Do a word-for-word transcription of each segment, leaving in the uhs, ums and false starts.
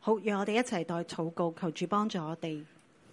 好，讓我哋一齊代禱告，求主幫助我哋。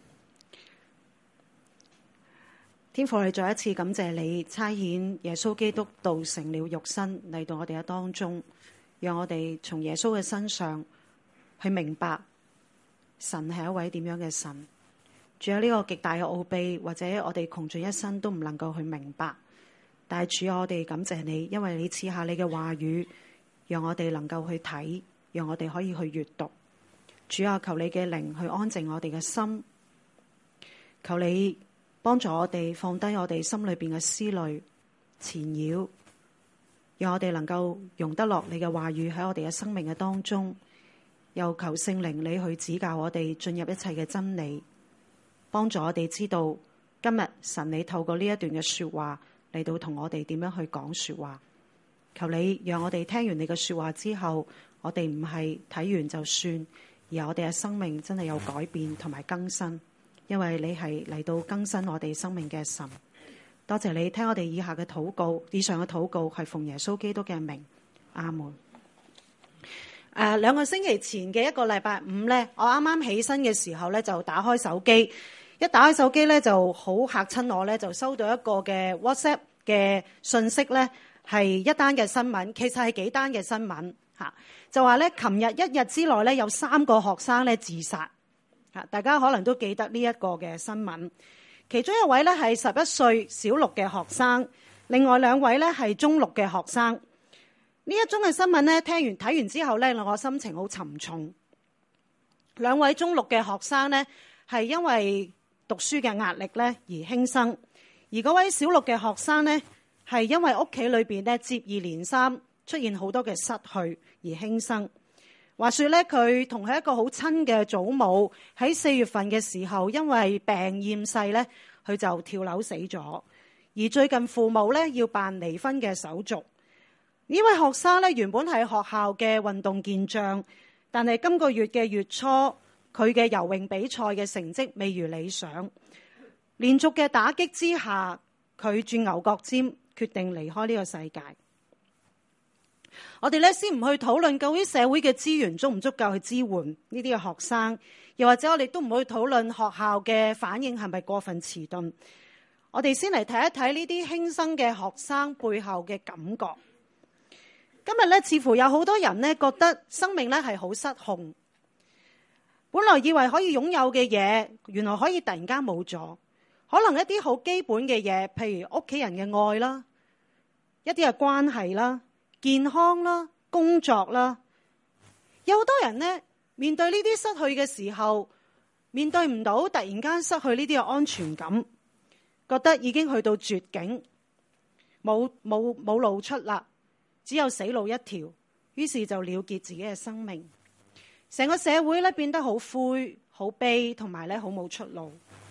天父，我哋再一次感謝你差遣耶穌基督道成了肉身嚟到我哋嘅當中，讓我哋從耶穌嘅身上去明白神係一位點樣嘅神。主有呢個極大嘅奧秘，或者我哋窮盡一生都唔能夠去明白。但係主，我哋感謝你，因為你賜下你嘅話語，讓我哋能夠去睇，讓我哋可以去閱讀。主啊，求你嘅靈去安靜我哋嘅心，求你幫助我哋放低我哋心裏邊嘅思慮纏繞，讓我哋能夠容得落你嘅話語喺我哋嘅生命嘅當中。又求聖靈你去指教我哋進入一切嘅真理，幫助我哋知道今日神你透過呢一段嘅說話嚟到同我哋點樣去講說話。求你讓我哋聽完你嘅說話之後，我哋唔係睇完就算，而我哋嘅生命真係有改變同埋更新，因為你係嚟到更新我哋生命嘅神。多謝你聽我哋以下嘅禱告，以上嘅禱告係奉耶穌基督嘅名，阿門。誒、呃，兩個星期前嘅一個禮拜五呢，我啱啱起身嘅時候呢，就打開手機，一打開手機呢，就好嚇親我呢，就收到一個嘅 WhatsApp 嘅信息呢，係一單嘅新聞，其實係幾單嘅新聞吓，就話呢，琴日一日之內呢，有三個學生呢自殺吓，大家可能都記得呢一個嘅新聞。其中一位呢係十一歲小六嘅學生，另外兩位呢係中六嘅學生。呢一宗嘅新聞呢，聽完睇完之後呢，令我心情好沉重。兩位中六嘅學生呢，係因為讀書嘅壓力呢而輕生，而嗰位小六嘅學生呢，係因為屋企裏邊呢接二連三出現好多嘅失去而輕生。話說咧，佢同係一個好親嘅祖母喺四月份嘅時候，因為病厭世咧，佢就跳樓死咗。而最近父母咧要辦離婚嘅手續。呢位學生咧原本係學校嘅運動健將，但係今個月嘅月初，佢嘅游泳比賽嘅成績未如理想。連續嘅打擊之下，佢轉牛角尖，決定離開呢個世界。我哋咧先唔去討論究竟社會嘅資源足唔足夠去支援呢啲嘅學生，又或者我哋都唔去討論學校嘅反應係咪過分遲鈍。我哋先嚟睇一睇呢啲輕生嘅學生背後嘅感覺。今日咧似乎有好多人咧覺得生命咧係好失控，本來以為可以擁有嘅嘢，原來可以突然間冇咗。可能一啲好基本嘅嘢，譬如屋企人嘅愛啦，一啲嘅關係啦，健康啦，工作啦，有好多人呢，面對呢啲失去嘅時候，面對唔到突然間失去呢啲嘅安全感，覺得已經去到絕境，冇冇冇路出啦，只有死路一條，於是就了結自己嘅生命。成個社會咧變得好灰、好悲，同埋咧好冇出路。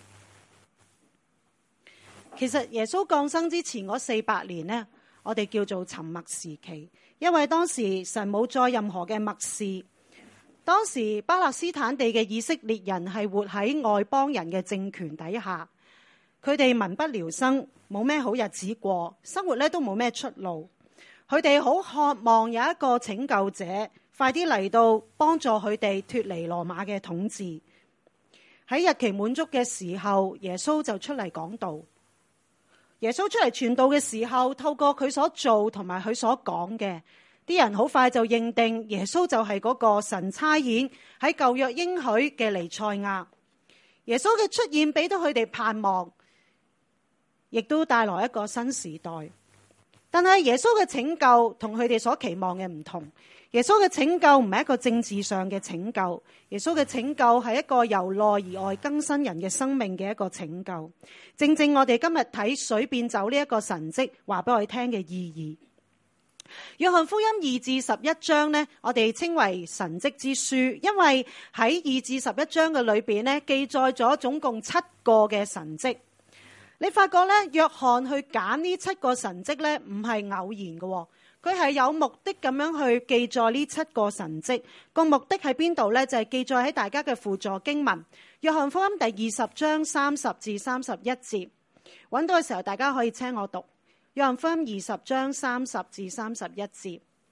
其實耶穌降生之前嗰四百年呢，我哋叫做沉默時期，因為當時神冇再任何嘅默示。當時巴勒斯坦地嘅以色列人係活喺外邦人嘅政權底下，佢哋民不聊生，冇咩好日子過，生活咧都冇咩出路。佢哋好渴望有一個拯救者，快啲嚟到幫助佢哋脫離羅馬嘅統治。喺日期滿足嘅時候，耶穌就出嚟講道。耶穌出嚟傳道嘅時候，透過佢所做同埋佢所講嘅，啲人好快就認定耶穌就係嗰個神差遣喺舊約應許嘅彌賽亞。耶穌嘅出現俾到佢哋盼望，亦都帶來一個新時代。但係耶穌嘅拯救同佢哋所期望嘅唔同。耶穌嘅拯救唔係一個政治上嘅拯救，耶穌嘅拯救係一個由內而外更新人嘅生命嘅一個拯救。正正我哋今日睇水變酒呢一個神蹟，話俾我哋聽嘅意義。約翰福音二至十一章呢，我哋稱為神蹟之書，因為喺二至十一章嘅裏邊呢，記載咗總共七個嘅神蹟。你發覺咧，約翰去揀呢七個神蹟咧，唔係偶然嘅。佢係有目的咁樣去記載呢七個神蹟，個目的喺邊度呢？就係、是、記載喺大家嘅輔助經文，約翰福音第二十章三十至三十一節。揾到嘅時候，大家可以聽我讀。約翰福音二十章三十至三十一節，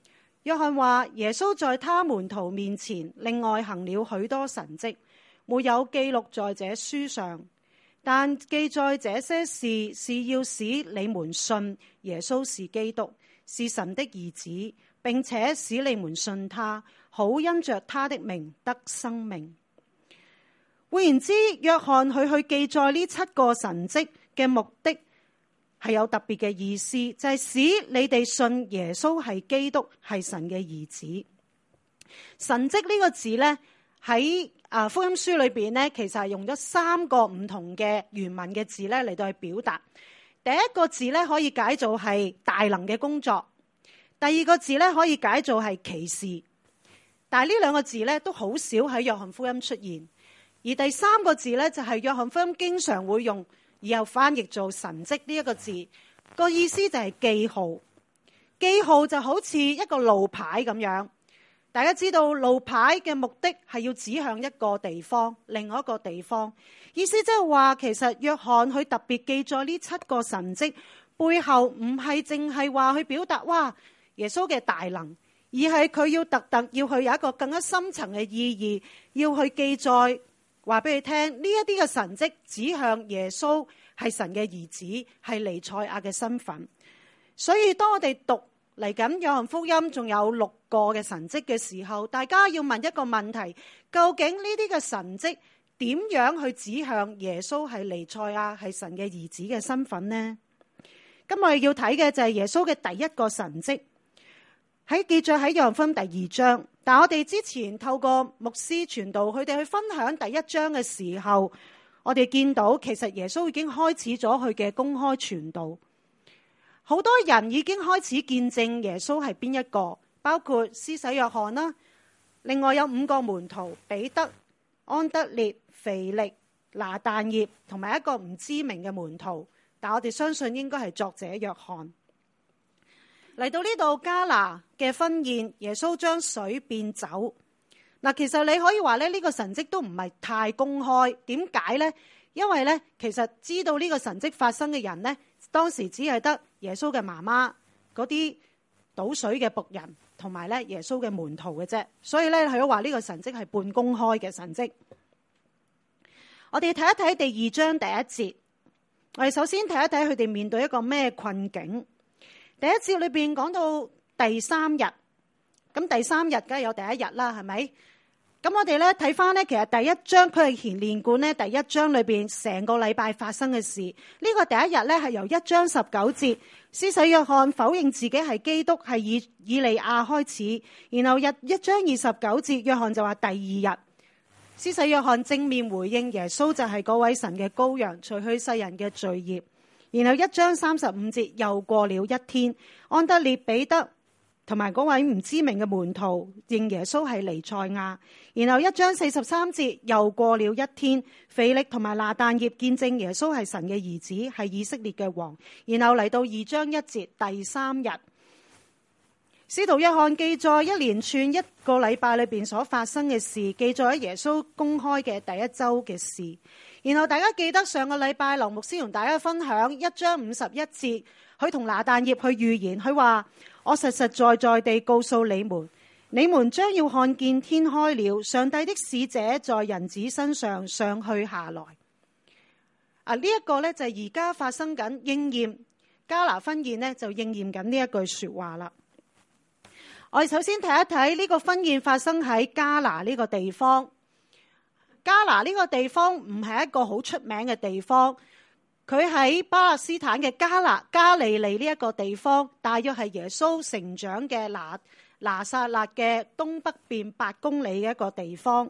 約翰話耶穌在他門徒面前另外行了許多神蹟，沒有記錄在這書上，但記載這些事是要使你們信耶穌是基督，是神的兒子，並且使你們信他，好因着他的名得生命。換言之，約翰佢去記載呢七個神蹟嘅目的係有特別嘅意思，就係使你哋信耶穌係基督，係神嘅兒子。神蹟呢個字呢，喺啊福音書裏邊呢，其實係用咗三個唔同嘅原文嘅字呢嚟到去表達。第一個字呢，可以解做係大能嘅工作，第二個字呢，可以解做係奇事。但係呢兩個字呢，都好少喺約翰福音出現，而第三個字呢，就係約翰福音經常會用，然後翻譯做神蹟呢一個字，個意思就係記號。記號就好似一個路牌咁樣，大家知道路牌嘅目的係要指向一個地方，另外一個地方。意思即係話，其實約翰佢特別記載呢七個神蹟背後唔係淨係話去表達哇耶穌嘅大能，而係佢要特特要去有一個更加深層嘅意義，要去記載。話俾你聽，呢一啲嘅神蹟指向耶穌係神嘅兒子，係彌賽亞嘅身份。所以當我哋讀嚟緊約翰福音仲有六個嘅神蹟嘅時候，大家要問一個問題：究竟呢啲嘅神蹟點樣去指向耶穌係彌賽亞係神嘅兒子嘅身份呢？咁我哋要睇嘅就係耶穌嘅第一個神蹟，喺記載喺約翰福音第二章。但我哋之前透過牧師傳道，佢哋去分享第一章嘅時候，我哋見到其實耶穌已經開始咗佢嘅公開傳道，好多人已經開始見證耶穌係邊一個，包括施洗約翰啦，另外有五個門徒彼得、安德烈、腓力、拿但業同埋一個唔知名嘅門徒，但我哋相信應該係作者約翰。嚟到呢度迦拿嘅婚宴，耶穌將水變酒。嗱，其實你可以話咧，呢個神蹟都唔係太公開。點解呢？因為咧，其實知道呢個神蹟發生嘅人呢，當時只係得耶穌嘅媽媽、嗰啲倒水嘅僕人同埋咧耶穌嘅門徒嘅啫。所以咧，佢都話呢個神蹟係半公開嘅神蹟。我哋睇一睇第二章第一節。我哋首先睇一睇佢哋面對一個咩困境。第一節裏邊講到第三日，咁第三日梗係有第一日啦，係咪？咁我哋咧睇翻咧，其實第一章佢係牽連貫咧，第一章裏邊成個禮拜發生嘅事。呢、這個第一日咧係由一章十九節，施洗約翰否認自己係基督，係以以利亞開始。然後一一章二十九節，約翰就話第二日，施洗約翰正面回應耶穌就係嗰位神嘅羔羊，除去世人嘅罪孽。然後一章三十五節，又過了一天，安德烈、彼得同埋嗰位唔知名嘅門徒認耶穌係彌賽亞。然後一章四十三節，又過了一天，腓力同埋拿但業見證耶穌係神嘅兒子，係以色列嘅王。然後嚟到二章一節，第三日，使徒約翰記載一連串一個禮拜裏邊所發生嘅事，記載喺耶穌公開嘅第一周嘅事。然後大家記得上個禮拜劉牧師同大家分享一章五十一節，佢同拿但業去預言，佢話：我實實在在地告訴你們，你們將要看見天開了，上帝的使者在人子身上上去下來。啊，呢、這、一個呢，就係而家發生緊應驗迦拿婚宴呢，就應驗緊呢一句說話啦。我哋首先睇一睇呢個婚宴發生喺迦拿呢個地方。迦拿呢個地方唔係一個好出名嘅地方，佢喺巴勒斯坦嘅迦拿加利利呢一個地方，大約係耶穌成長嘅拿拿撒勒嘅東北邊八公里嘅一個地方，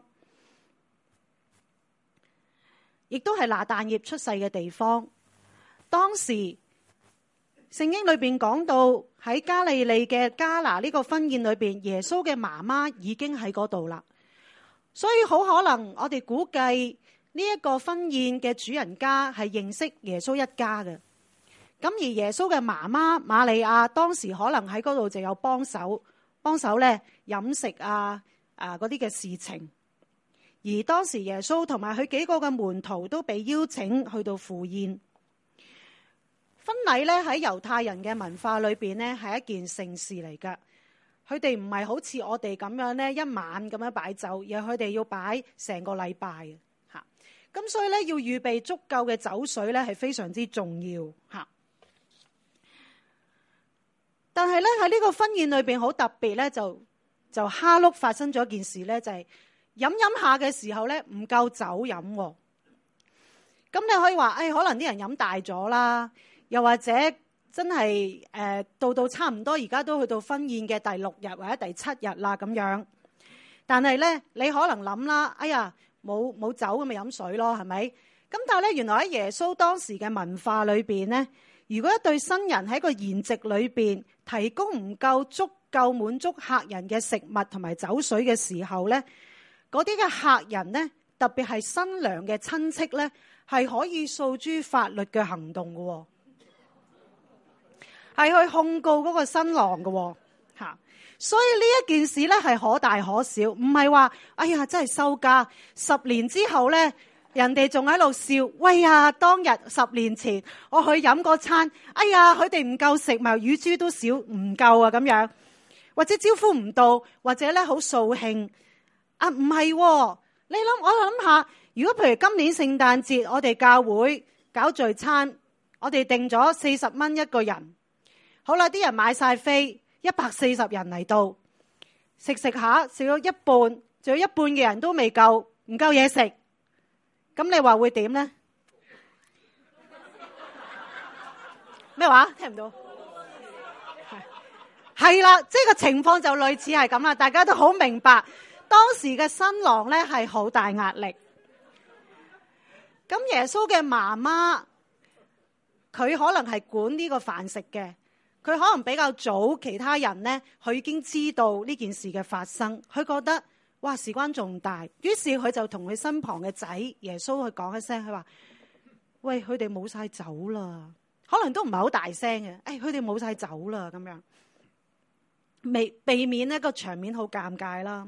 亦都係拿但業出世嘅地方。當時聖經裏邊講到喺加利利嘅迦拿呢個婚宴裏邊，耶穌嘅媽媽已經喺嗰度啦。所以好可能我哋估計呢一個婚宴嘅主人家係認識耶穌一家嘅。咁而耶穌嘅媽媽瑪利亞當時可能喺嗰度就有幫手幫手咧飲食啊啊嗰啲嘅事情。而當時耶穌同埋佢幾個嘅門徒都被邀請去到赴宴。婚禮咧喺猶太人嘅文化裏邊咧係一件盛事嚟噶。 佢哋唔係好似我哋咁樣咧，一晚咁樣擺酒，而係佢哋要擺成個禮拜嚇。咁所以咧，要預備足夠嘅酒水咧，係非常之重要嚇。但係咧，喺呢個婚宴裏邊好特別咧，就就哈碌發生咗一件事咧，就係飲飲下嘅時候咧，唔夠酒飲喎。咁你可以話，誒、哎、可能啲人飲大咗啦，又或者真係誒、呃、到到差唔多，而家都去到婚宴嘅第六日或者第七日啦咁樣。但係咧，你可能諗啦，哎呀冇冇酒咁咪飲水咯，係咪？咁但係咧，原來喺耶穌當時嘅文化裏邊咧，如果一對新人喺個筵席裏邊提供唔夠足夠滿足客人嘅食物同埋酒水嘅時候咧，嗰啲嘅客人咧，特別係新娘嘅親戚咧，係可以訴諸法律嘅行動嘅，係去控告嗰個新郎嘅吓。所以呢一件事咧係可大可小，唔係話哎呀真係收家，十年之後咧，人哋仲喺度笑，喂呀，當日十年前我去飲嗰餐，哎呀佢哋唔夠食，咪乳豬都少唔夠啊咁樣，或者招呼唔到，或者咧好掃興啊，唔係喎。你諗我諗下，如果譬如今年聖誕節我哋教會搞聚餐，我哋定咗四十蚊一個人，好啦，啲人買晒飛，一百四十人嚟到食食下，食咗一半，仲有一半嘅人都未夠，唔夠嘢食，咁你話會點呢？咩話？聽唔到？係啦，即係個情況就類似係咁啦，大家都好明白。當時嘅新郎咧係好大壓力，咁耶穌嘅媽媽佢可能係管呢個飯食嘅，佢可能比較早其他人咧，佢已經知道呢件事嘅發生，佢覺得哇事關重大，於是佢就同佢身旁嘅仔耶穌去講一聲，佢話：喂，佢哋冇晒酒啦，可能都唔係好大聲嘅，誒佢哋冇晒酒啦咁樣，未避免呢個場面好尷尬啦。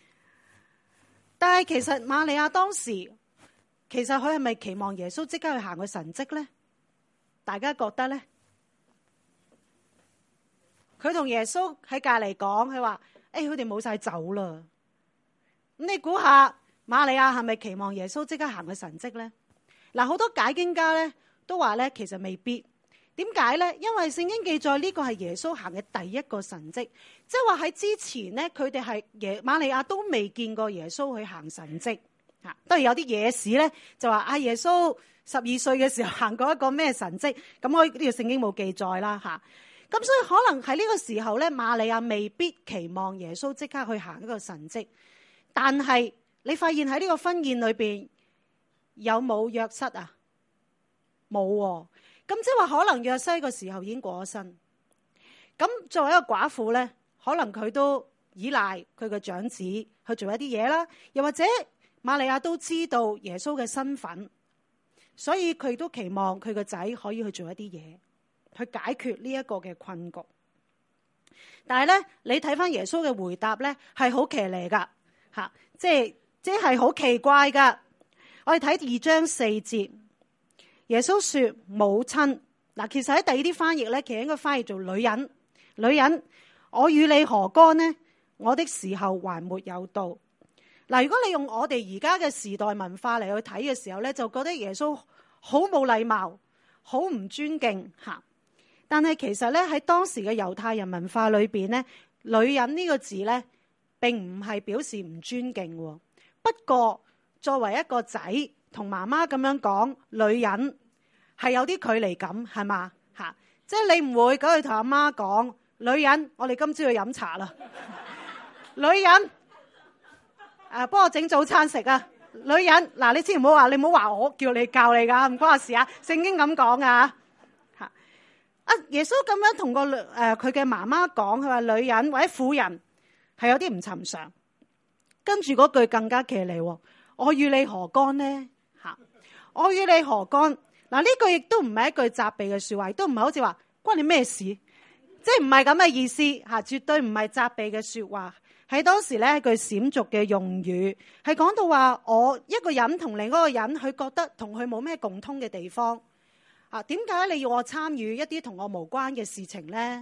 但係其實瑪利亞當時，其實佢係咪期望耶穌即刻去行個神蹟咧？大家覺得咧？佢同耶穌喺隔籬講，佢話：誒，佢哋冇晒酒啦。咁你估下，瑪利亞係咪期望耶穌即刻行個神蹟咧？嗱，好多解經家咧都話咧，其實未必。點解咧？因為聖經記載呢個係耶穌行嘅第一個神蹟，即係話喺之前咧，佢哋係耶瑪利亞都未見過耶穌去行神蹟。吓，當然有啲野史咧就話啊，耶穌十二歲嘅時候行過一個咩神蹟，咁我呢條聖經冇記載啦吓。咁所以可能喺呢個時候咧，瑪利亞未必期望耶穌即刻去行一個神蹟。但係你發現喺呢個婚宴裏邊有冇約瑟啊？冇喎。咁即係話可能約西個時候已經過咗身，咁作為一個寡婦咧，可能佢都依賴佢嘅長子去做一啲嘢啦，又或者瑪利亞都知道耶穌嘅身份，所以佢都期望佢個仔可以去做一啲嘢，去解決呢一個嘅困局。但係咧，你睇翻耶穌嘅回答咧，係好騎呢噶吓，即係即係好奇怪噶。我哋睇二章四節。耶穌說母親，嗱，其實喺第二啲翻譯咧，其實應該翻譯做女人。女人，我與你何干呢？我的時候還沒有到。嗱，如果你用我哋而家嘅時代文化嚟去睇嘅時候咧，就覺得耶穌好冇禮貌，好唔尊敬吓。但係其實咧，喺當時嘅猶太人文化裏邊咧，女人呢個字咧，並唔係表示唔尊敬。不過作為一個仔，同媽媽咁樣講，女人係有啲距離感，係嘛吓？即係你唔會去同阿媽講，女人，我哋今朝去飲茶啦。女人，誒，幫我整早餐食啊！女人，嗱，你千祈唔好話，你唔好話我叫你教你噶，唔關我事啊。聖經咁講啊吓。啊，耶穌咁樣同個誒佢嘅媽媽講，佢話女人或者婦人係有啲唔尋常。跟住嗰句更加騎呢，我與你何干呢？我與你何干？嗱，呢句亦都唔係一句責備嘅說話，亦都唔係好似話關你咩事，即係唔係咁嘅意思吓，絕對唔係責備嘅說話。喺當時咧，一句閃族嘅用語，係講到話我一個人同另一個人，佢覺得同佢冇咩共通嘅地方啊？點解你要我參與一啲同我無關嘅事情咧？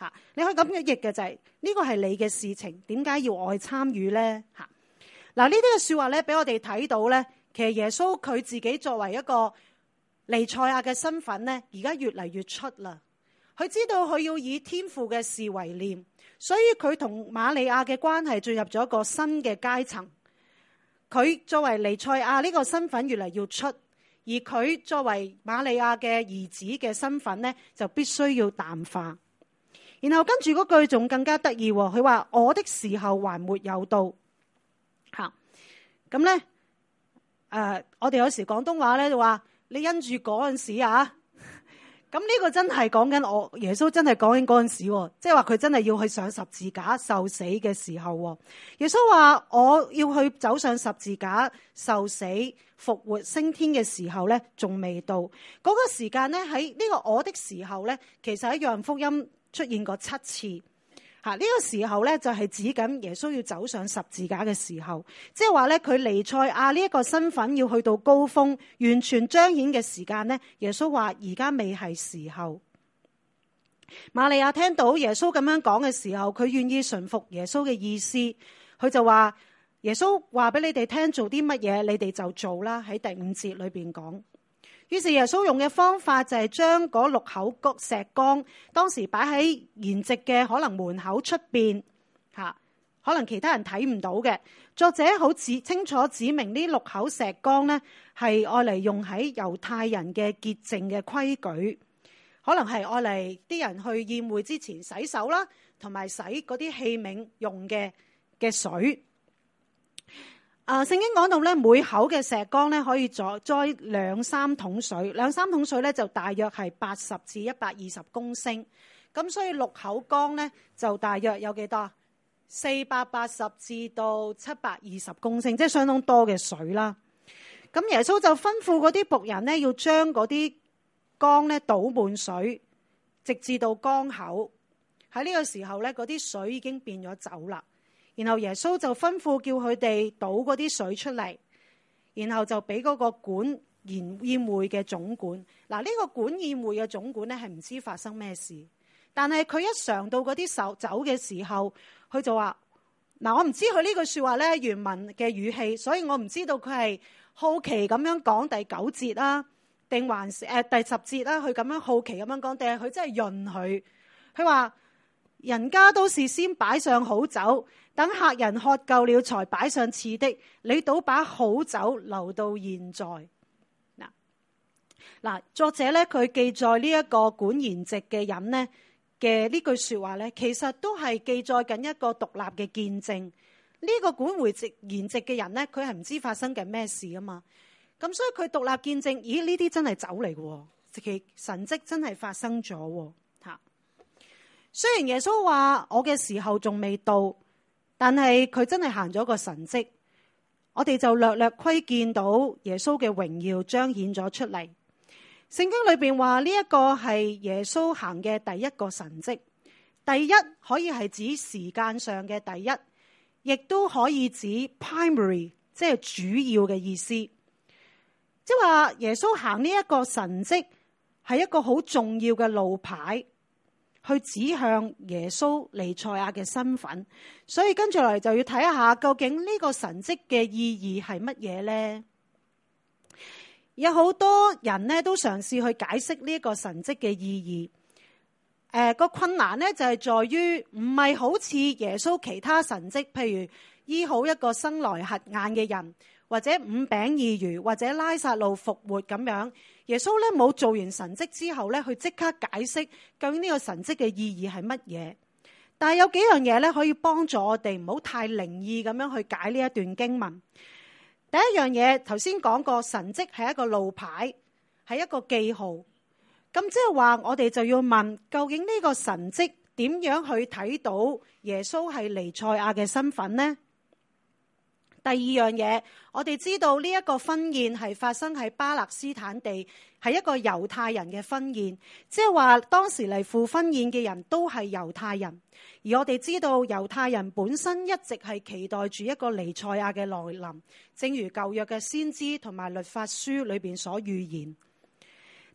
吓，你可以咁嘅譯嘅就係呢個係你嘅事情，點解要我去參與咧？吓，嗱呢啲嘅說話咧，俾我哋睇到咧，其實耶穌佢自己作為一個彌賽亞嘅身份咧，而家越嚟越出啦。佢知道佢要以天父嘅事為念，所以佢同瑪利亞嘅關係進入咗一個新嘅階層。佢作為彌賽亞呢個身份越嚟越出，而佢作為瑪利亞嘅兒子嘅身份咧，就必須要淡化。然後跟住嗰句仲更加得意，佢話我的時候還沒有到。吓，咁咧誒，我哋有時廣東話咧就話你因住嗰陣時啊。咁呢個真係講緊我耶穌真係講緊嗰陣時，即係話佢真係要去上十字架受死嘅時候。耶穌話我要去走上十字架受死復活升天嘅時候咧，仲未到。嗰個時間咧，喺呢個我的時候咧，其實喺約翰福音出現過七次。吓，呢個時候咧就係指緊耶穌要走上十字架嘅時候，即係話咧佢彌賽亞呢一個身份要去到高峰，完全彰顯嘅時間咧，耶穌話而家未係時候。瑪利亞聽到耶穌咁樣講嘅時候，佢願意順服耶穌嘅意思，佢就話耶穌話俾你哋聽做啲乜嘢，你哋就做啦。喺第五節裏邊講。於是耶穌用嘅方法就係將嗰六口石缸，當時擺喺筵席嘅可能門口出邊，吓，可能其他人睇唔到嘅。作者好指清楚指明呢六口石缸呢係愛嚟用喺猶太人嘅潔淨嘅規矩，可能係愛嚟啲人去宴會之前洗手啦，同埋洗嗰啲器皿用嘅嘅水。啊，聖經講到咧，每口嘅石缸咧可以載載兩三桶水，兩三桶水咧就大約係八十至一百二十公升。咁所以六口缸咧就大約有幾多？四百八十至到七百二十公升，即係相當多嘅水啦。咁耶穌就吩咐嗰啲僕人咧，要將嗰啲缸咧倒滿水，直至到缸口。喺呢個時候咧，嗰啲水已經變咗酒啦。然後耶穌就吩咐叫佢哋倒嗰啲水出嚟，然後就俾嗰個管宴宴會嘅總管。嗱，呢個管宴會嘅總管咧係唔知發生咩事，但係佢一嘗到嗰啲酒酒嘅時候，佢就話：嗱，我唔知佢呢句說話咧原文嘅語氣，所以我唔知道佢係好奇咁樣講第九節啦，定還是誒第十節啦？佢咁樣好奇咁樣講，定係佢真係潤佢？佢話：人家都是先擺上好酒，等客人喝夠了才擺上次的，你倒把好酒留到現在。嗱嗱，作者咧佢記載呢一個管筵席嘅人呢嘅呢句說話咧，其實都係記載緊一個獨立嘅見證。呢、這個管回席筵席嘅人咧，佢係唔知發生緊咩事啊嘛。咁所以佢獨立見證，咦，呢啲真係酒嚟嘅，其神蹟真係發生咗。雖然耶穌話我嘅時候仲未到，但係佢真係行咗個神蹟，我哋就略略窺見到耶穌嘅榮耀彰顯咗出嚟。聖經裏邊話呢一個係耶穌行嘅第一個神蹟，第一可以係指時間上嘅第一，亦都可以指 primary， 即係主要嘅意思。即係話耶穌行呢一個神蹟係一個好重要嘅路牌，去指向耶穌彌賽亞嘅身份，所以跟住落嚟就要睇一下究竟呢個神蹟嘅意義係乜嘢呢？有好多人呢都嘗試去解釋呢一個神蹟嘅意義。誒、呃，個困難呢就係在於唔係好似耶穌其他神蹟，譬如醫好一個生來瞎眼嘅人，或者五餅二魚，或者拉撒路復活咁樣。耶穌咧冇做完神蹟之後咧，去即刻解釋究竟呢個神蹟嘅意義係乜嘢。但係有幾樣嘢咧可以幫助我哋唔好太靈異咁樣去解呢一段經文。第一樣嘢，頭先講過，神蹟係一個路牌，係一個記號。咁即係話我哋就要問，究竟呢個神蹟點樣去睇到耶穌係彌賽亞嘅身份呢？第二樣嘢，我哋知道呢一個婚宴係發生喺巴勒斯坦地，係一個猶太人嘅婚宴，即係話當時嚟赴婚宴嘅人都係猶太人。而我哋知道猶太人本身一直係期待住一個彌賽亞嘅來臨，正如舊約嘅先知同埋律法書裏邊所預言。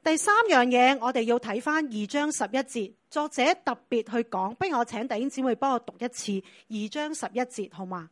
第三樣嘢，我哋要睇翻二章十一節，作者特別去講，不如我請弟兄姊妹幫我讀一次二章十一節，好嗎？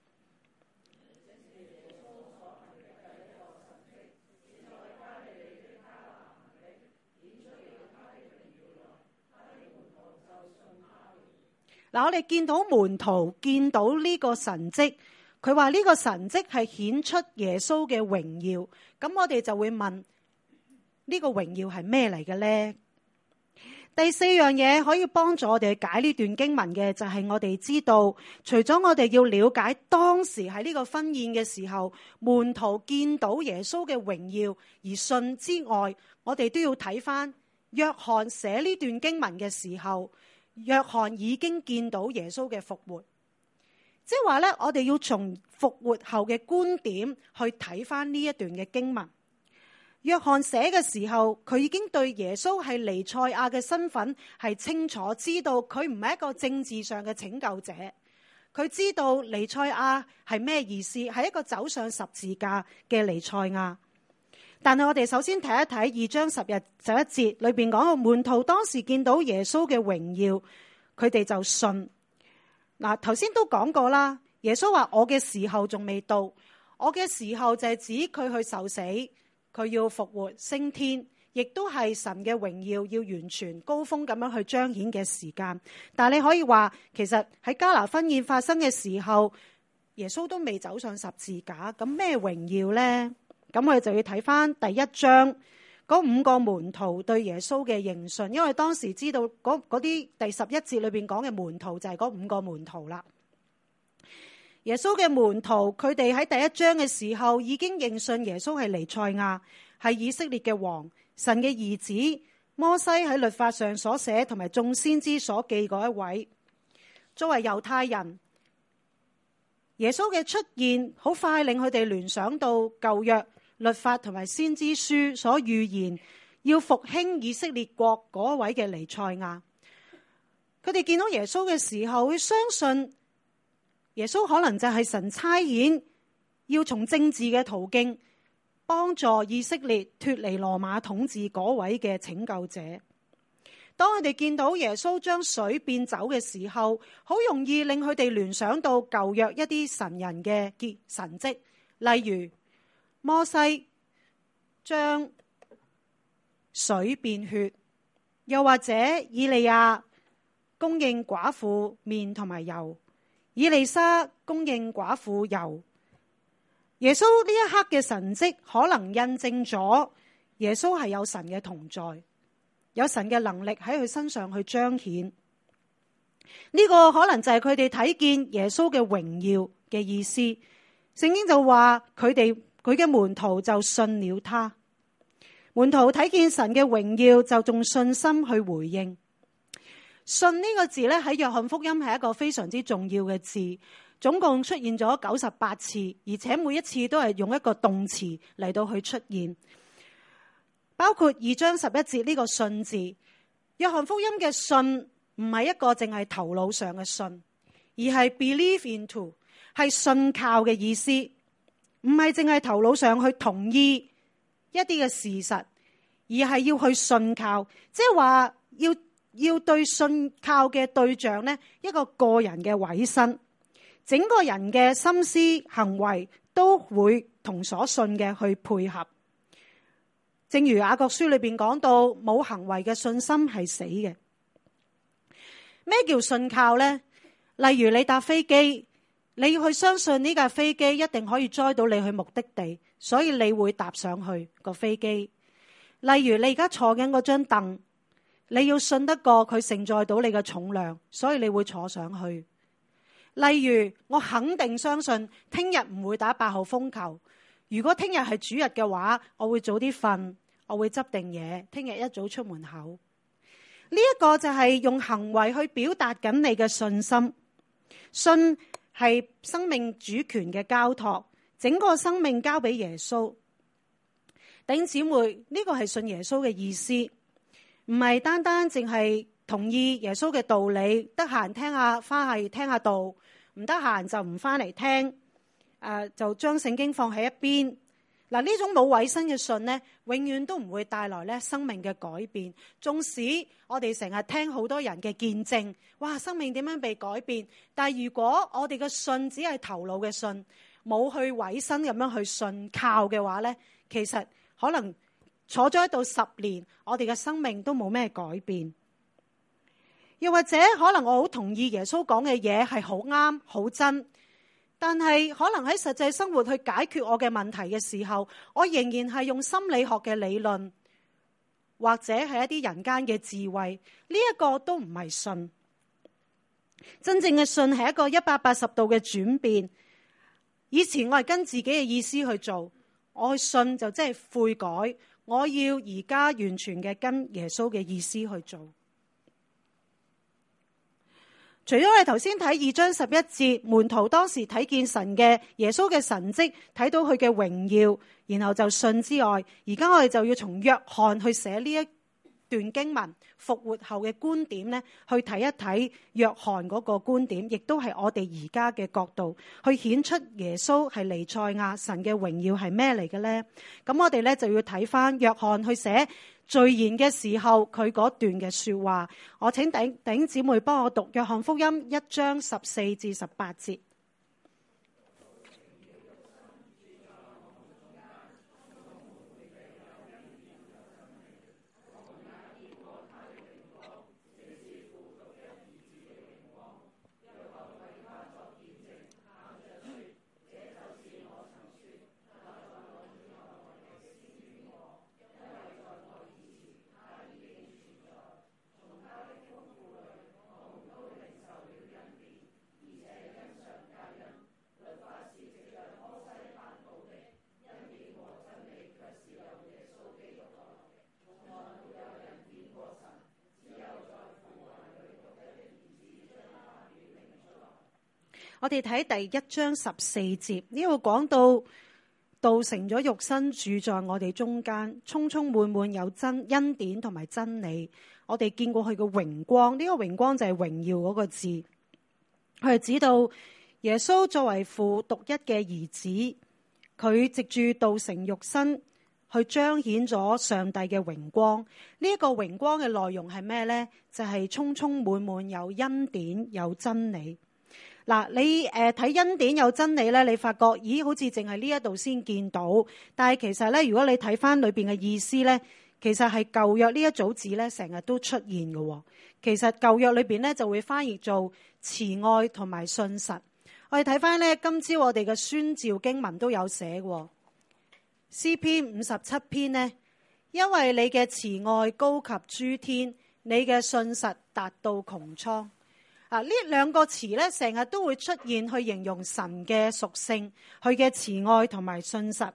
嗱，我哋見到門徒見到呢個神蹟，佢話呢個神蹟係顯出耶穌嘅榮耀，咁我哋就會問呢個榮耀係咩嚟嘅呢？第四樣嘢可以幫助我哋解呢段經文嘅，就係我哋知道，除咗我哋要了解當時喺呢個婚宴嘅時候，門徒見到耶穌嘅榮耀而信之外，我哋都要睇翻約翰寫呢段經文嘅時候，約翰已經見到耶穌嘅復活，即係話咧，我哋要從復活後嘅觀點去睇翻呢一段嘅經文。約翰寫嘅時候，佢已經對耶穌係彌賽亞嘅身份係清楚知道，佢唔係一個政治上嘅拯救者。佢知道彌賽亞係咩意思，係一個走上十字架嘅彌賽亞。但係我哋首先睇一睇二章十日十一節裏邊講到，門徒當時見到耶穌嘅榮耀，佢哋就信。嗱，頭先都講過啦，耶穌話我嘅時候仲未到，我嘅時候就係指佢去受死。佢要復活升天，亦都係神嘅榮耀要完全高峰咁樣去彰顯嘅時間。但係你可以話，其實喺迦拿婚宴發生嘅時候，耶穌都未走上十字架，咁咩榮耀呢？咁我哋就要睇翻第一章嗰五個門徒對耶穌嘅認信，因為當時知道嗰啲第十一節裏邊講嘅門徒就係嗰五個門徒啦。耶穌嘅門徒，佢哋喺第一章嘅時候已經認信耶穌係彌賽亞，係以色列嘅王，神嘅兒子，摩西喺律法上所寫同埋眾先知所記嗰一位。作為猶太人，耶穌嘅出現好快令佢哋聯想到舊約律法同埋先知書所預言要復興以色列國嗰位嘅彌賽亞。佢哋見到耶穌嘅時候，會相信耶穌可能就係神差遣，要從政治嘅途徑幫助以色列脫離羅馬統治嗰位嘅拯救者。當佢哋見到耶穌將水變酒嘅時候，好容易令佢哋聯想到舊約一啲神人嘅結神蹟，例如摩西將水變血，又或者以利亞供應寡婦麵同埋油，以利沙供應寡婦油。耶穌呢一刻嘅神蹟可能印證咗耶穌係有神嘅同在，有神嘅能力喺佢身上去彰顯。呢個可能就係佢哋睇見耶穌嘅榮耀嘅意思。聖經就話佢哋佢嘅門徒就信了他。門徒睇見神嘅榮耀就用信心去回應。信呢個字咧，喺約翰福音係一個非常之重要嘅字，總共出現咗九十八次，而且每一次都係用一個動詞嚟到去出現，包括二章十一節呢個信字。約翰福音嘅信唔係一個淨係頭腦上嘅信，而係 believe into， 係信靠嘅意思，唔係淨係頭腦上去同意一啲嘅事實，而係要去信靠，即係話要要對信靠嘅對象呢，一個個人嘅委身，整個人嘅心思行為都會同所信嘅去配合。正如雅各書裏邊講到，冇行為嘅信心係死嘅。咩叫信靠呢？例如你搭飛機，你要去相信呢架飛機一定可以載到你去目的地，所以你會搭上去個飛機。例如你而家坐緊嗰張凳，你要信得過佢承載到你嘅重量，所以你會坐上去。例如我肯定相信聽日唔會打八號風球，如果聽日係主日嘅話，我會早啲瞓，我會執定嘢，聽日一早出門口。呢一個就係用行為去表達緊你嘅信心。信係生命主權嘅交託，整個生命交俾耶穌。弟兄姊妹，呢個係信耶穌嘅意思，唔係單單淨係同意耶穌嘅道理，得閒聽下翻去聽下道，唔得閒就唔翻嚟聽，誒就將聖經放喺一邊。 嗱，呢種冇委身嘅信呢，永遠都唔會帶來咧生命嘅改變。縱使我哋成日聽好多人嘅見證，哇，生命點樣被改變？但係如果我哋嘅信只係頭腦嘅信，冇去委身咁樣去信靠嘅話呢，其實可能坐咗喺度十年，我哋嘅生命都冇咩改變。又或者可能我好同意耶穌講嘅嘢係好啱好真，但係可能喺實際生活去解決我嘅問題嘅時候，我仍然係用心理學嘅理論，或者係一啲人間嘅智慧，呢一個都唔係信。真正嘅信係一個一百八十度嘅轉變。以前我係跟自己嘅意思去做，我去信就即係悔改，我要而家完全嘅跟耶穌嘅意思去做。除咗我哋頭先睇二章十一節，門徒當時睇見神嘅耶穌嘅神蹟，睇到佢嘅榮耀，然後就信之外，而家我哋就要從約翰去寫呢一段經文復活後嘅觀點咧，去睇一睇約翰嗰個觀點，亦都係我哋而家嘅角度去顯出耶穌係彌賽亞，神嘅榮耀係咩嚟嘅咧？咁我哋咧就要睇翻約翰去寫序言嘅時候，佢嗰段嘅說話。我請弟兄姊妹幫我讀約翰福音一章十四至十八節。我哋睇第一章十四節，呢度講到道成咗肉身，住在我哋中間，充充滿滿有真恩典同埋真理。我哋見過佢嘅榮光，呢、這個榮光就係榮耀嗰個字。佢係指到耶穌作為父獨一嘅兒子，佢藉住道成肉身去彰顯咗上帝嘅榮光。呢、這、一個榮光嘅內容係咩呢？就係、是、充充滿滿有恩典有真理。嗱，你誒睇恩典有真理咧，你發覺咦，好似淨係呢一度先見到，但係其實咧，如果你睇翻裏邊嘅意思咧，其實係舊約呢一組字咧，成日都出現嘅。其實舊約裏邊咧就會翻譯做慈愛同埋信實。我哋睇翻咧，今朝我哋嘅宣召經文都有寫嘅，詩篇五十七篇呢，因為你嘅慈愛高及諸天，你嘅信實達到穹蒼。啊！呢兩個詞咧，成日都會出現去形容神嘅屬性，佢嘅慈愛同埋信實。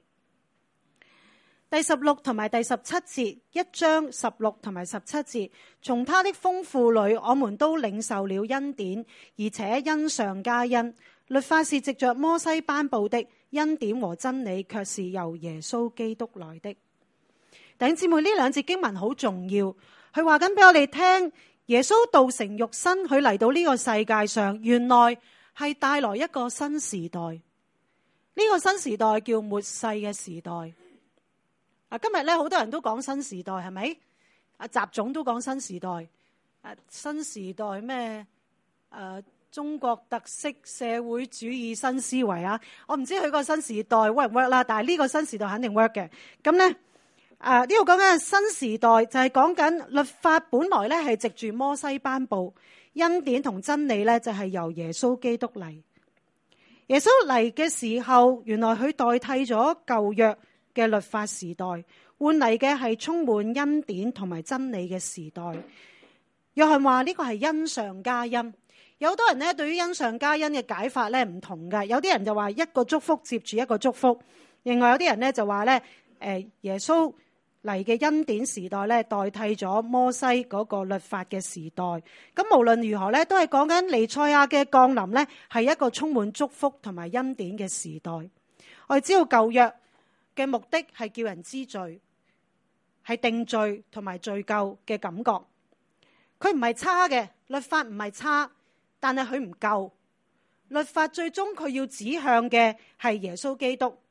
第十六同埋第十七節，一章十六同埋十七節，從他的豐富裏，我們都領受了恩典，而且恩上加恩。律法是藉着摩西頒布的，恩典和真理卻是由耶穌基督來的。弟兄姊妹，呢兩節經文好重要，佢話緊俾我哋聽。耶穌道成肉身，佢嚟到呢個世界上，原來係帶來一個新時代。呢、這個新時代叫末世嘅時代。啊，今日咧好多人都講新時代，係咪？啊，習總都講新時代。啊，新時代咩？誒、啊，中國特色社會主義新思維啊！我唔知佢個新時代 work 唔 work 啦，但係呢個新時代肯定 work 嘅。咁咧。啊！呢度講緊新時代就係講緊律法本來咧係藉住摩西頒布，恩典同真理咧就係由耶穌基督嚟。耶穌嚟嘅時候，原來佢代替咗舊約嘅律法時代，換嚟嘅係充滿恩典同埋真理嘅時代。約翰話呢個係恩上加恩。有好多人咧對於恩上加恩嘅解法咧唔同㗎，有啲人就話一個祝福接住一個祝福，另外有啲人咧就話咧誒耶穌嚟嘅恩典時代咧，代替咗摩西嗰個律法嘅時代。咁無論如何咧，都係講緊彌賽亞嘅降臨咧，係一個充滿祝福同埋恩典嘅時代。我哋知道舊約嘅目的係叫人知罪，係定罪同埋罪疚嘅感覺。佢唔係差嘅，律法唔係差，但係佢唔夠。律法最終佢要指向嘅係耶穌基督。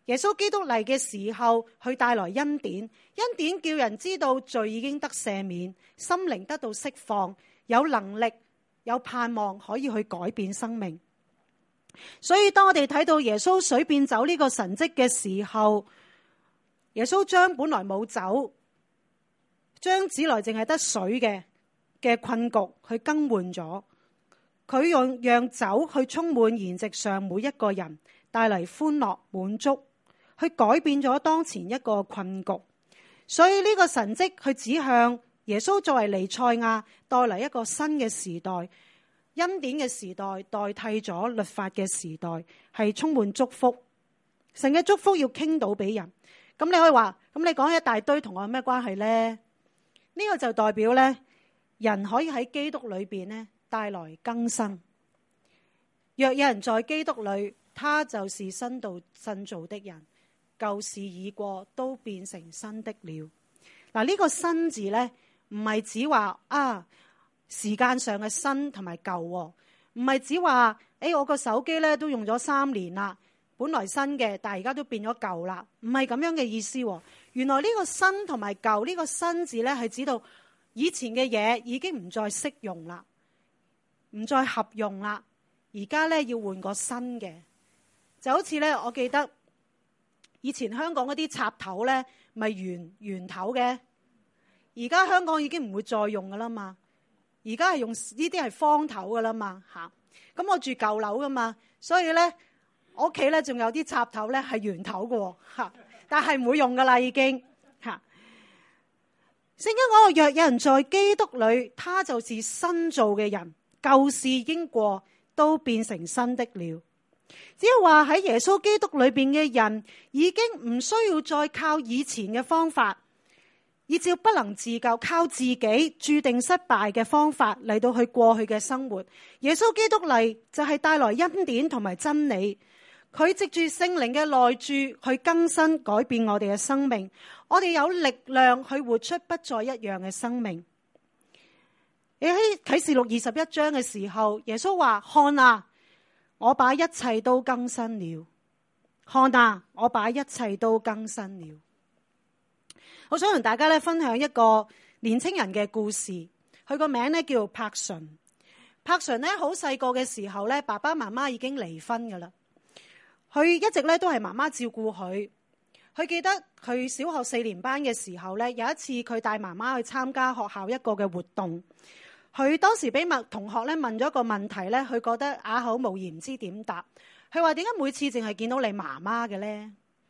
耶穌基督嚟嘅時候，佢帶來恩典，恩典叫人知道罪已經得赦免，心靈得到釋放，有能力有盼望可以去改變生命。所以當我哋睇到耶穌水變酒呢個神蹟嘅時候，耶穌將本來冇酒，將只來淨係得水嘅嘅困局去更換咗，佢用讓酒去充滿筵席上每一個人，帶嚟歡樂滿足，去改變咗當前一個困局。所以呢個神蹟去指向耶穌作為彌賽亞，帶嚟一個新嘅時代，恩典嘅時代代替咗律法嘅時代，係充滿祝福。神嘅祝福要傾倒俾人。咁你可以話，咁你講一大堆同我有咩關係呢？呢個就代表咧，人可以喺基督裏邊咧帶來更新。若有人在基督裏，他就是新造新造的人，舊事已過，都變成新的了。嗱，呢個新字咧，唔係指話啊時間上嘅新同埋舊，唔係指話誒我個手機咧都用咗三年啦，本來新嘅，但係而家都變咗舊啦，唔係咁樣嘅意思。原來呢個新同埋舊呢個新字咧，係指到以前嘅嘢已經唔再適用啦，唔再合用啦，而家咧要換個新嘅。就好似咧，我記得以前香港嗰啲插頭咧，咪圓圓頭嘅，而家香港已經唔會再用噶啦嘛，而家係用呢啲係方頭噶啦嘛吓。咁我住舊樓噶嘛，所以咧我屋企咧仲有啲插頭咧係圓頭嘅吓。但係唔會用噶啦，已經吓。聖經講，若有人在基督裏，他就是新造嘅人，舊事已經過，都變成新的了。只係話喺耶穌基督裏邊嘅人，已經唔需要再靠以前嘅方法，以照不能自救，靠自己注定失敗嘅方法嚟到去過去嘅生活。耶穌基督嚟就係帶來恩典同埋真理。佢藉住聖靈嘅內住去更新改變我哋嘅生命，我哋有力量去活出不再一樣嘅生命。你喺啟示錄二十一章嘅時候，耶穌話：看啊，我把一切都更新了。看啊，我把一切都更新了。我想同大家咧分享一個年青人嘅故事，佢個名咧叫柏純。柏純咧好細個嘅時候咧，爸爸媽媽已經離婚噶啦。佢一直咧都係媽媽照顧佢。佢記得佢小學四年班嘅時候咧，有一次佢帶媽媽去參加學校一個嘅活動。佢當時俾同學咧問咗一個問題咧，佢覺得啞口無言，唔知點答。佢話：點解每次淨係見到你媽媽嘅咧？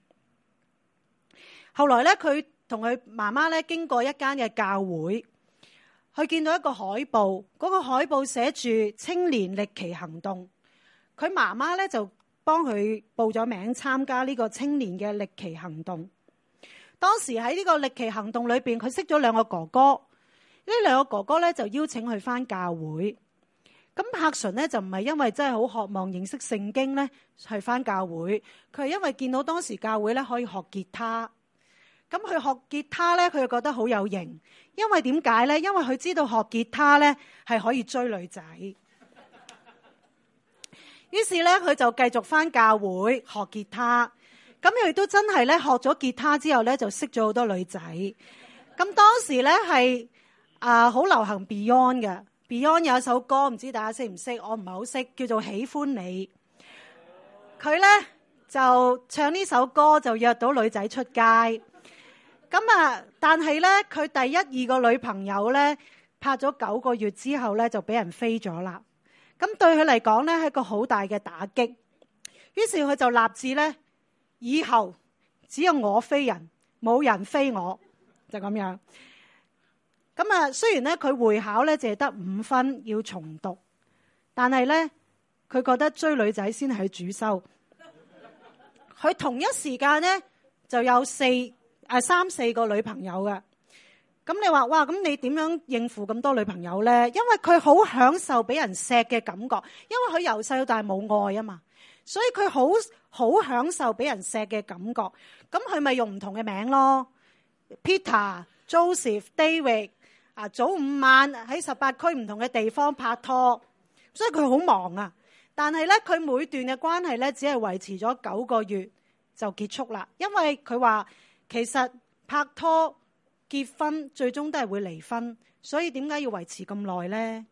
後來咧，佢同佢媽媽咧經過一間嘅教會，佢見到一個海報，嗰個海報寫住青年歷奇行動。佢媽媽咧就幫佢報咗名參加呢個青年嘅歷奇行動。當時喺呢個歷奇行動裏邊，佢識咗兩個哥哥。呢兩個哥哥咧就邀請佢返教會。咁柏純咧就唔係因為真係好渴望認識聖經咧去返教會，佢係因為見到當時教會咧可以學吉他。咁佢學吉他咧，佢就覺得好有型。因為點解咧？因為佢知道學吉他咧係可以追女仔。於是咧，佢就繼續返教會學吉他。咁佢都真係咧學咗吉他之後咧，就識咗好多女仔。咁當時咧係啊好流行 Beyond 嘅 Beyond 有一首歌，唔知大家識唔識？我唔係好識，叫做《喜歡你》。佢咧就唱呢首歌，就約到女仔出街。咁啊，但係咧佢第一二個女朋友咧拍咗九個月之後咧就俾人飛咗啦。咁對佢嚟講咧係一個好大嘅打擊，於是佢就立志咧，以後只有我飛人，冇人飛我，就咁樣。咁啊，雖然咧佢會考咧淨係得五分要重讀，但係咧佢覺得追女仔先係主修。佢同一時間咧就有四啊三四個女朋友嘅。咁你話哇，咁你點樣應付咁多女朋友咧？因為佢好享受俾人錫嘅感覺，因為佢由細到大冇愛啊嘛，所以佢好好享受俾人錫嘅感覺。咁佢咪用唔同嘅名咯 ，Peter、Joseph、David 啊，早午晚喺十八區唔同嘅地方拍拖，所以佢好忙啊。但係咧，佢每段嘅關係咧，只係維持咗九個月就結束啦。因為佢話其實拍拖結婚最終都係會離婚，所以點解要維持咁耐呢？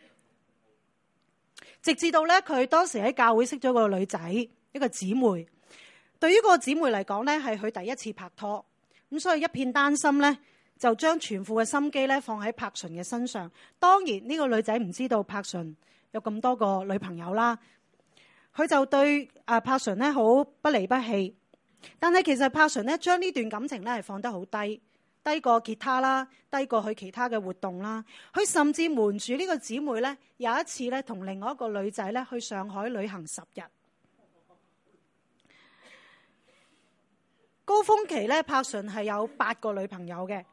直至到咧佢當時喺教會識咗個女仔，一個姊妹。對於個姊妹嚟講咧，係佢第一次拍拖，咁所以一片擔心咧，就將全副嘅心機咧放喺柏純嘅身上。當然呢個女仔唔知道柏純有咁多個女朋友啦，佢就對啊柏純咧好不離不棄。但係其實柏純咧將呢段感情咧係放得好低，低過吉他啦，低過佢其他嘅活動啦。佢甚至瞞住呢個姊妹咧，有一次咧同另外一個女仔咧去上海旅行十日。高峰期咧，柏純係有八個女朋友嘅。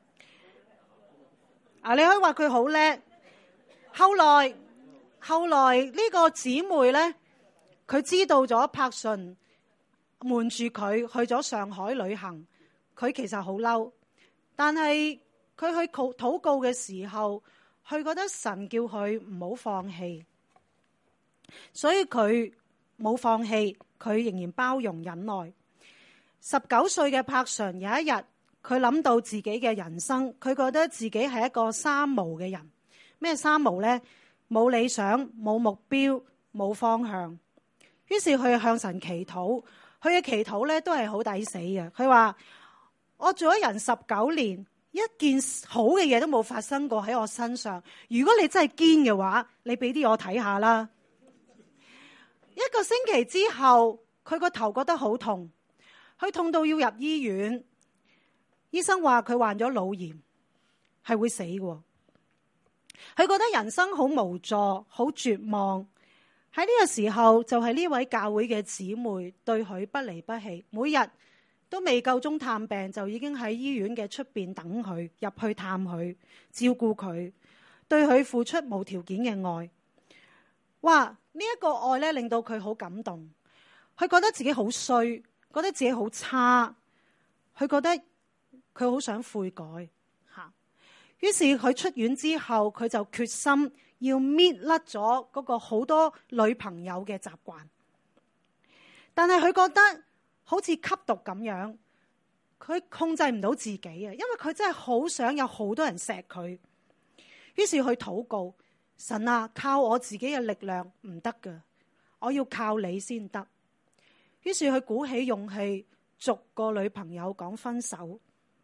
啊，你可以話佢好叻。後來，後來呢個姊妹咧，佢知道咗柏純瞞住佢去咗上海旅行，佢其實好嬲。但係佢去禱告嘅時候，佢覺得神叫佢唔好放棄，所以佢冇放棄，佢仍然包容忍耐。十九歲嘅柏純有一日，佢諗到自己嘅人生，佢覺得自己係一個三無嘅人。咩三無呢？冇理想，冇目標，冇方向。於是佢向神祈禱，佢嘅祈禱咧都係好抵死嘅。佢話：我做咗人十九年，一件好嘅嘢都冇發生過喺我身上。如果你真係堅嘅話，你俾啲我睇下啦。一個星期之後，佢個頭覺得好痛。佢痛到要入醫院，醫生話佢患咗腦炎，係會死嘅。佢覺得人生好無助，好絕望。喺呢個時候，就係呢位教會嘅姊妹對佢不離不棄，每日都未夠鐘探病，就已經喺醫院嘅出邊等佢，入去探佢，照顧佢，對佢付出無條件嘅愛。哇！呢一個愛咧，令到佢好感動。佢覺得自己好衰。覺得自己好差，佢覺得佢好想悔改吓。於是佢出院之後，佢就決心要搣甩咗嗰個好多女朋友嘅習慣。但係佢覺得好似吸毒咁樣，佢控制唔到自己啊！因為佢真係好想有好多人錫佢。於是佢禱告：神啊，靠我自己嘅力量唔得㗎，我要靠你先得。於是佢鼓起勇氣，逐個女朋友講分手。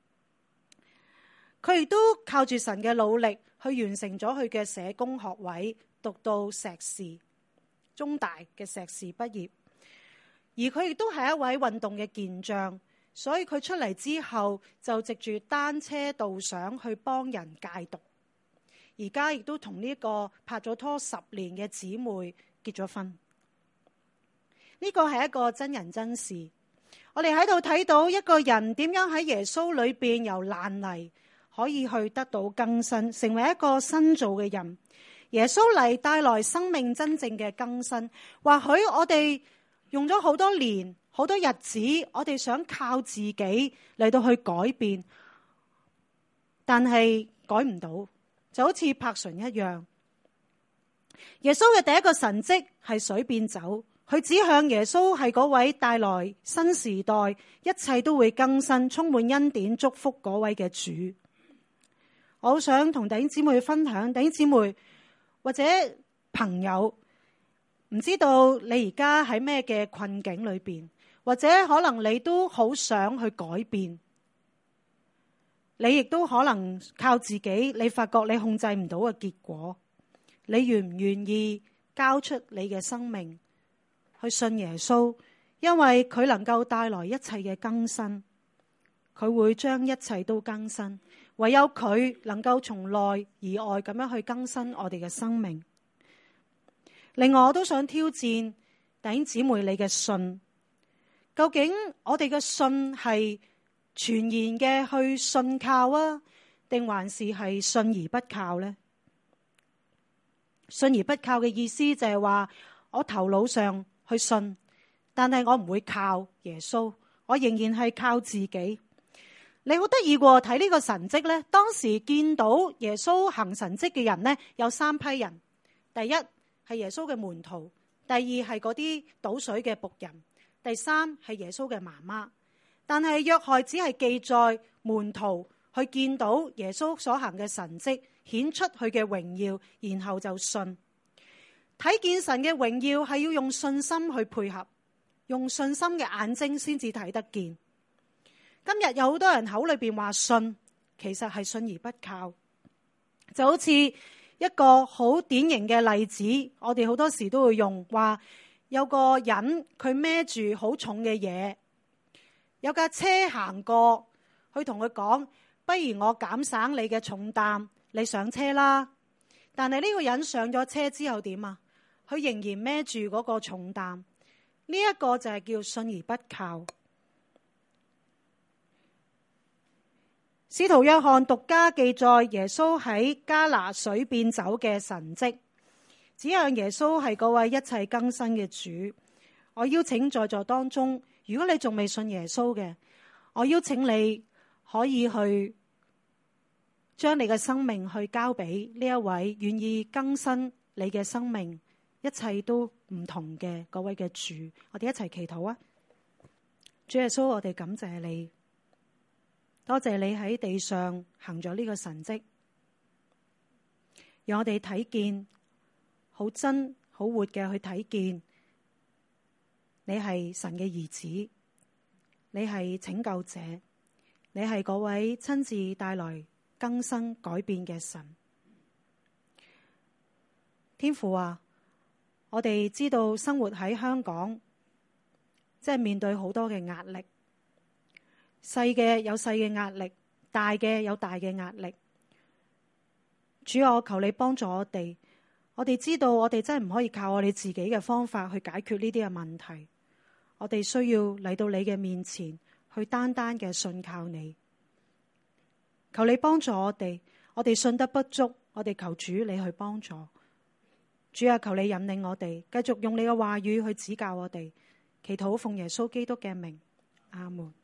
佢亦都靠住神嘅努力，去完成咗佢嘅社工學位，讀到碩士，中大嘅碩士畢業。而佢亦都係一位運動嘅健將，所以佢出嚟之後就藉住單車導賞去幫人戒毒。而家亦都同呢個拍咗拖十年嘅姊妹結咗婚。呢個係一個真人真事，我哋喺度睇到一個人點樣喺耶穌裏邊由爛泥可以去得到更新，成為一個新造嘅人。耶穌嚟帶來生命真正嘅更新。或許我哋用咗好多年、好多日子，我哋想靠自己嚟到去改變，但係改唔到，就好似柏純一樣。耶穌嘅第一個神蹟係水變酒。佢指向耶穌係嗰位帶來新時代，一切都會更新，充滿恩典祝福嗰位嘅主。我好想同弟兄姊妹分享，弟兄姊妹或者朋友，唔知道你而家喺咩嘅困境裏邊，或者可能你都好想去改變，你亦都可能靠自己，你發覺你控制唔到嘅結果，你願唔願意交出你嘅生命？去信耶穌，因為佢能夠帶來一切嘅更新，佢會將一切都更新。唯有佢能夠從內而外咁樣去更新我哋嘅生命。另外，我都想挑戰弟兄姊妹你嘅信，究竟我哋嘅信係全然嘅去信靠啊，定還是係信而不靠呢？信而不靠嘅意思就係話我頭腦上去信，但係我唔會靠耶穌，我仍然係靠自己。你好得意喎，睇呢個神蹟呢，當時見到耶穌行神蹟嘅人呢，有三批人。第一係耶穌嘅門徒，第二係嗰啲倒水嘅僕人， 第三係耶穌嘅媽媽。但係約翰只係記載門徒去見到耶穌所行嘅神蹟，顯出佢嘅榮耀，然後就信。睇見神嘅榮耀係要用信心去配合，用信心嘅眼睛先至睇得見。今日有好多人口裏邊話信，其實係信而不靠。就好似一個好典型嘅例子，我哋好多時都會用，話有個人佢孭住好重嘅嘢，有架車行過，去同佢講，不如我減省你嘅重擔，你上車啦。但係呢個人上咗車之後點啊？佢仍然孭住嗰個重擔，呢、這、一個就係叫信而不靠。使徒約翰獨家記載耶穌喺加拿水變酒嘅神蹟，指向耶穌係嗰位一切更新嘅主。我邀請在座當中，如果你仲未信耶穌嘅，我邀請你可以去將你嘅生命去交俾呢一位願意更新你嘅生命，一切都唔同嘅嗰位嘅主。我哋一齊祈禱啊！主耶穌，我哋感謝你。多謝你喺地上行咗呢個神蹟，讓我哋睇見好真好活嘅去睇見你係神嘅兒子，你係拯救者，你係嗰位親自帶來更新改變嘅神。天父啊，我哋知道生活喺香港，即係面對好多嘅壓力。細嘅有細嘅壓力，大嘅有大嘅壓力。主，我求你幫助我哋。我哋知道我哋真係唔可以靠我哋自己嘅方法去解決呢啲嘅問題。我哋需要嚟到你嘅面前，去單單嘅信靠你。求你幫助我哋。我哋信得不足，我哋求主你去幫助。主啊，求你引領我哋，繼續用你嘅話語去指教我哋。祈禱奉耶穌基督嘅名，阿門。